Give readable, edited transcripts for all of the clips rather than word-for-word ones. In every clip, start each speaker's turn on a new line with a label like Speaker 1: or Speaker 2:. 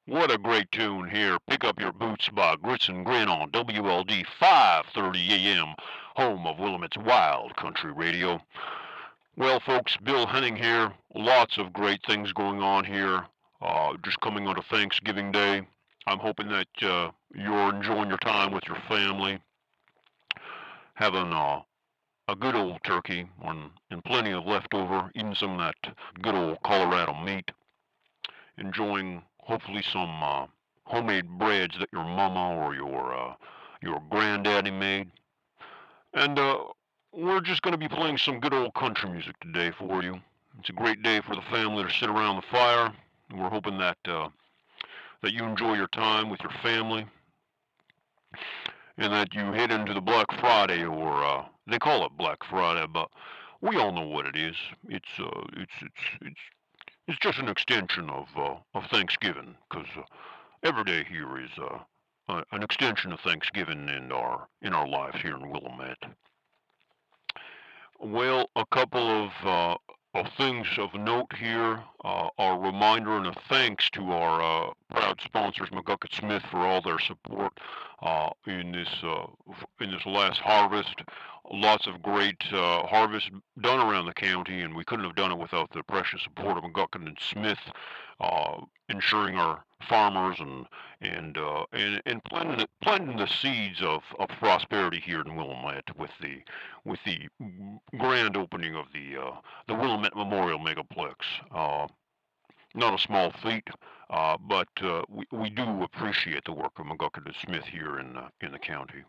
Speaker 1: What a great tune here. Pick up your boots by Grits and Grin on WLD 530 AM, home of Willamette's Wild Country Radio. Well, folks, Bill Henning here. Lots of great things going on here. Just coming onto Thanksgiving Day. I'm hoping that you're enjoying your time with your family, having a good old turkey and plenty of leftover, eating some of that good old Colorado meat, enjoying hopefully some homemade breads that your mama or your granddaddy made. And we're just going to be playing some good old country music today for you. It's a great day for the family to sit around the fire. And we're hoping that you enjoy your time with your family and that you head into the Black Friday, or they call it Black Friday, but we all know what it is. It's just an extension of Thanksgiving, because every day here is an extension of Thanksgiving in our lives here in Willamette. Well, a couple of things of note here. A reminder and a thanks to our proud sponsors, McGucket Smith, for all their support in this last harvest. Lots of great harvest done around the county, and we couldn't have done it without the precious support of McGucket and Smith, ensuring our farmers and planting the seeds of prosperity here in Willamette with the grand opening of the Willamette Memorial Megaplex. Not a small feat, but we do appreciate the work of McGucket and Smith here in the county.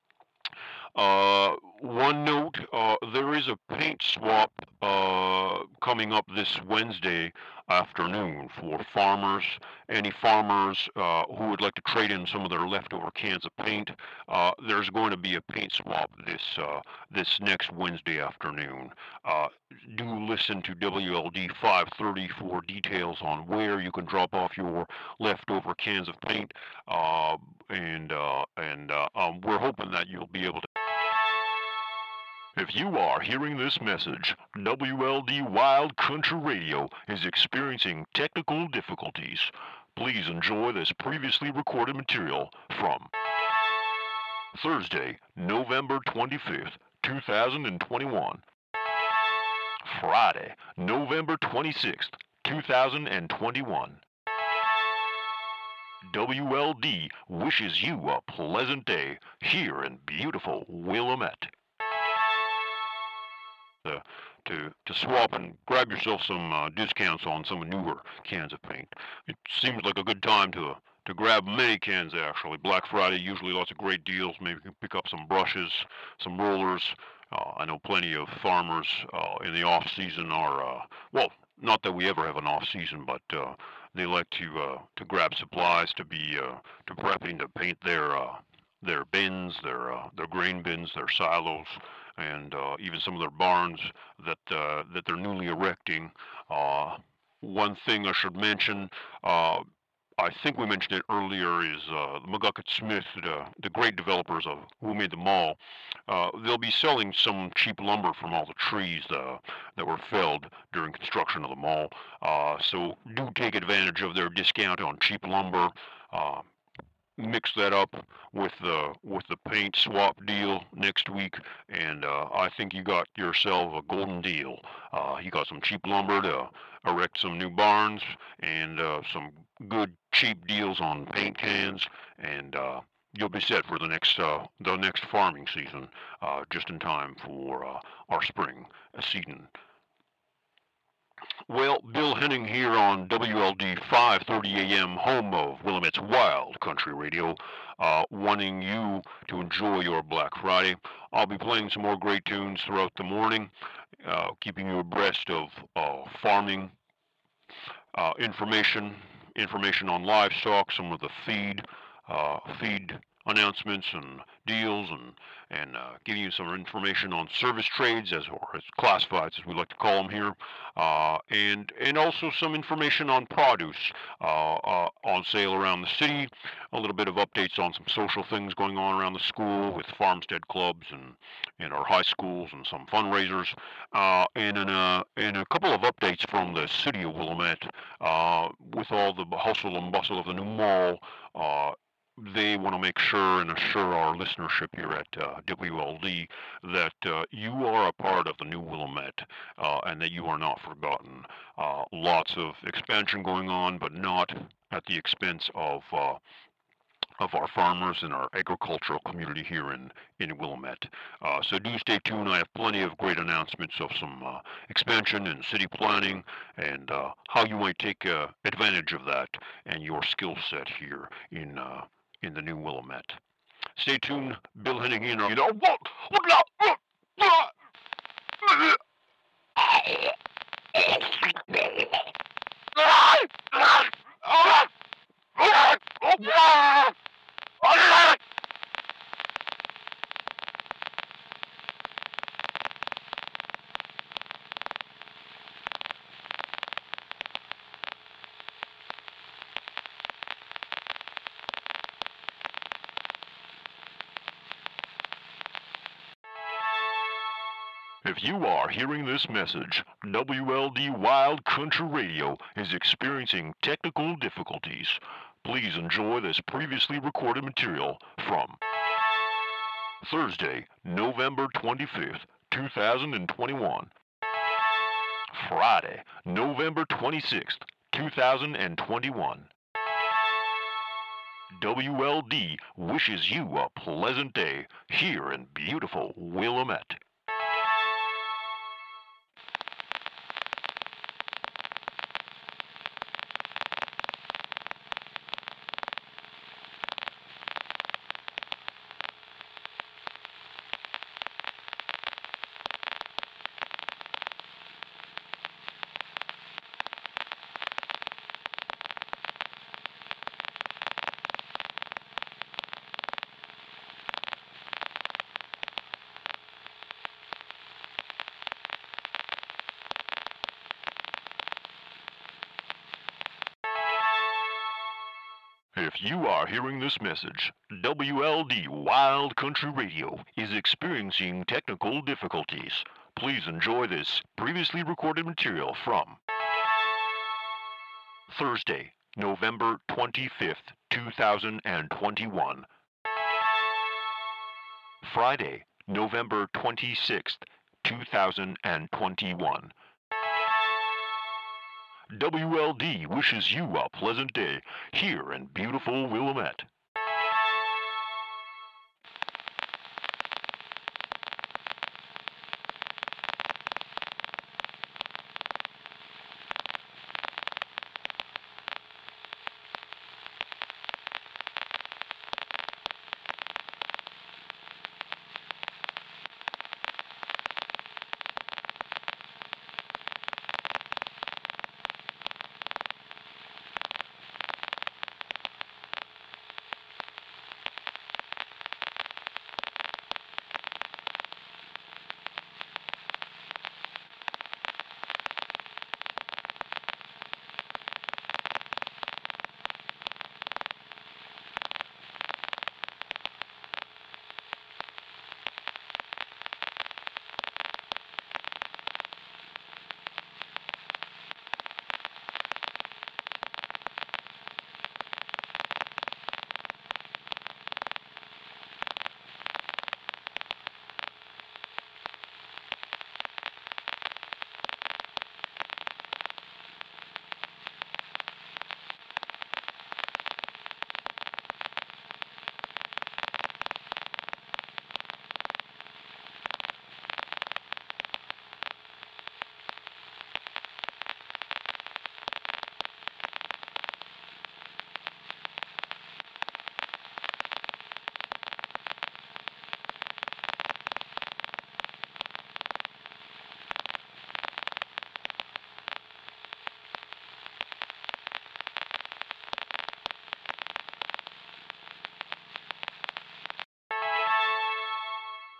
Speaker 1: One note, there is a paint swap coming up this Wednesday afternoon for farmers. Any farmers who would like to trade in some of their leftover cans of paint, there's going to be a paint swap this next Wednesday afternoon. Uh, do listen to WLD 530 for details on where you can drop off your leftover cans of paint. We're hoping that you'll be able to. If you are hearing this message, WLD Wild Country Radio is experiencing technical difficulties. Please enjoy this previously recorded material from Thursday, November 25th, 2021. Friday, November 26th, 2021. WLD wishes you a pleasant day here in beautiful Willamette. uh, to swap and grab yourself some discounts on some newer cans of paint. It seems like a good time to grab many cans actually. Black Friday usually lots of great deals. Maybe you can pick up some brushes, some rollers. I know plenty of farmers in the off season are well, not that we ever have an off season, but they like to grab supplies to prepping to paint their bins, their grain bins, their silos, and even some of their barns that they're newly erecting. Uh, One thing I should mention, uh, I think we mentioned it earlier, is the McGucket Smith, the great developers of who made the mall. They'll be selling some cheap lumber from all the trees that were felled during construction of the mall. So do take advantage of their discount on cheap lumber. Uh, Mix that up with the paint swap deal next week, and I think you got yourself a golden deal. You got some cheap lumber to erect some new barns, and some good cheap deals on paint cans, and you'll be set for the next farming season, just in time for our spring season. Well, Bill Henning here on WLD 530 AM, home of Willamette's Wild Country Radio, wanting you to enjoy your Black Friday. I'll be playing some more great tunes throughout the morning, keeping you abreast of farming information on livestock, some of the feed announcements and deals and giving you some information on service trades or as classifieds as we like to call them here, and also some information on produce on sale around the city. A little bit of updates on some social things going on around the school with farmstead clubs and our high schools and some fundraisers, and a couple of updates from the city of Willamette with all the hustle and bustle of the new mall. Uh, they want to make sure and assure our listenership here at WLD that you are a part of the new Willamette and that you are not forgotten. Lots of expansion going on, but not at the expense of our farmers and our agricultural community here in Willamette. So do stay tuned. I have plenty of great announcements of some expansion and city planning and how you might take advantage of that and your skill set here in the new Willamette. Stay tuned. Bill Hennigan. You know what? If you are hearing this message, WLD Wild Country Radio is experiencing technical difficulties. Please enjoy this previously recorded material from Thursday, November 25th, 2021. Friday, November 26th, 2021. WLD wishes you a pleasant day here in beautiful Willamette. If you are hearing this message, WLD Wild Country Radio is experiencing technical difficulties. Please enjoy this previously recorded material from Thursday, November 25th, 2021. Friday, November 26th, 2021. WLD wishes you a pleasant day here in beautiful Willamette.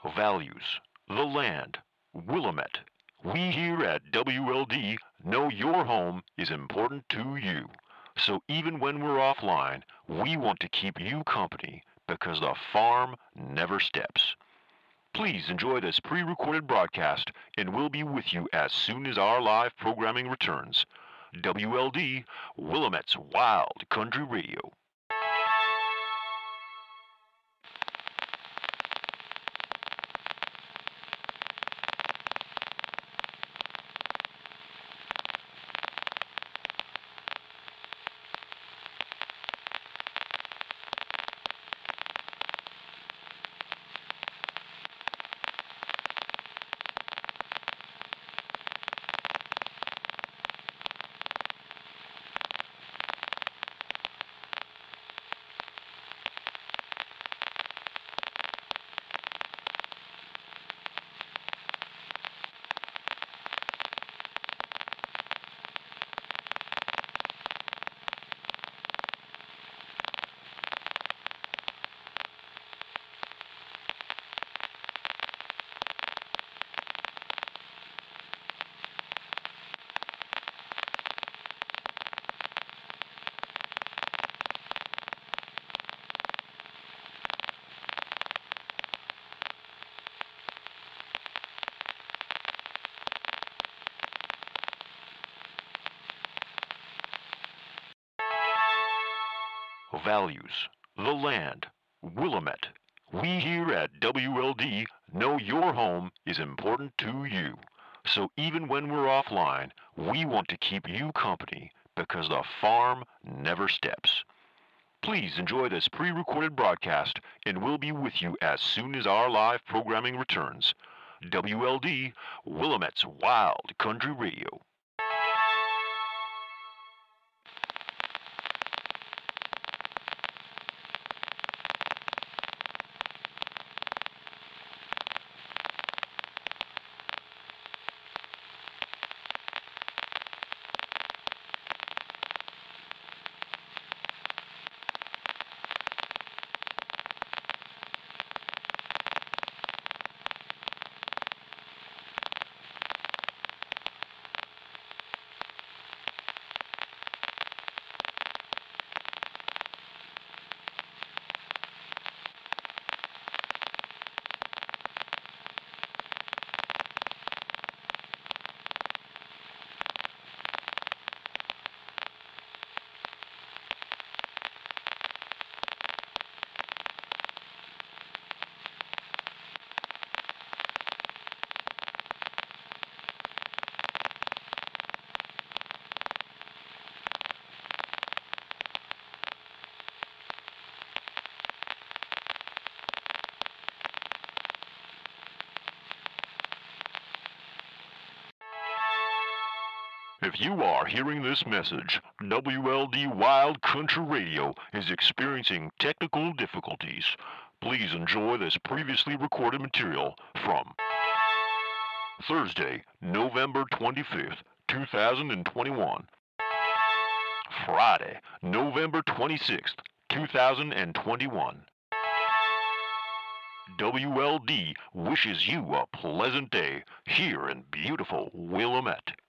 Speaker 1: values, the land, Willamette. We here at WLD know your home is important to you. So even when we're offline, we want to keep you company because the farm never steps. Please enjoy this pre-recorded broadcast and we'll be with you as soon as our live programming returns. WLD, Willamette's Wild Country Radio. Values, the land, Willamette. We here at WLD know your home is important to you. So even when we're offline, we want to keep you company because the farm never steps. Please enjoy this pre-recorded broadcast and we'll be with you as soon as our live programming returns. WLD, Willamette's Wild Country Radio. If you are hearing this message, WLD Wild Country Radio is experiencing technical difficulties. Please enjoy this previously recorded material from Thursday, November 25th, 2021. Friday, November 26th, 2021. WLD wishes you a pleasant day here in beautiful Willamette.